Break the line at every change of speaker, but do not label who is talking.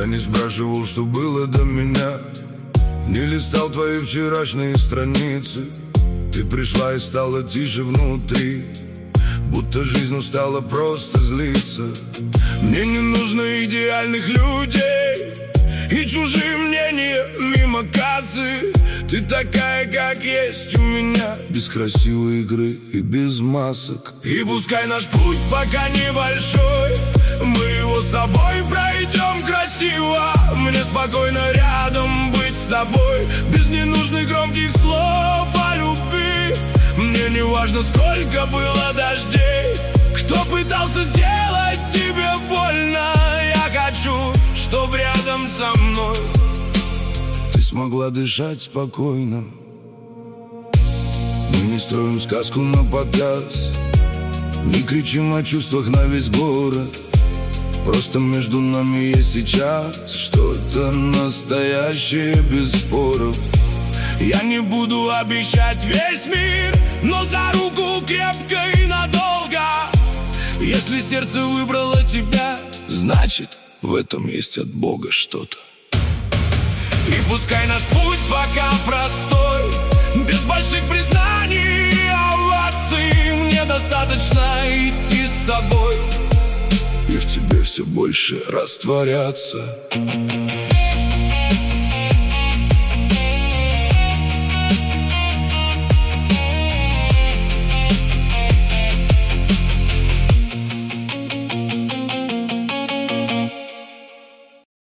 Я не спрашивал, что было до меня, не листал твои вчерашние страницы. Ты пришла и стала тише внутри, будто жизнь устала просто злиться. Мне не нужно идеальных людей и чужие мнения мимо кассы. Ты такая, как есть у меня, без красивой игры и без масок. И пускай наш путь пока небольшой, мы его с тобой пройдем красиво. Мне спокойно рядом быть с тобой, без ненужных громких слов о любви. Мне не важно, сколько было дождей, кто пытался сделать тебе больно. Я хочу, чтоб рядом со мной ты смогла дышать спокойно. Мы не строим сказку на показ, не кричим о чувствах на весь город. Просто между нами есть сейчас что-то настоящее, без споров. Я не буду обещать весь мир, но за руку крепко и надолго. Если сердце выбрало тебя, значит, в этом есть от Бога что-то. И пускай наш путь пока простой, без больших признаний и оваций. Мне достаточно идти с тобой и в тебе все больше растворяться.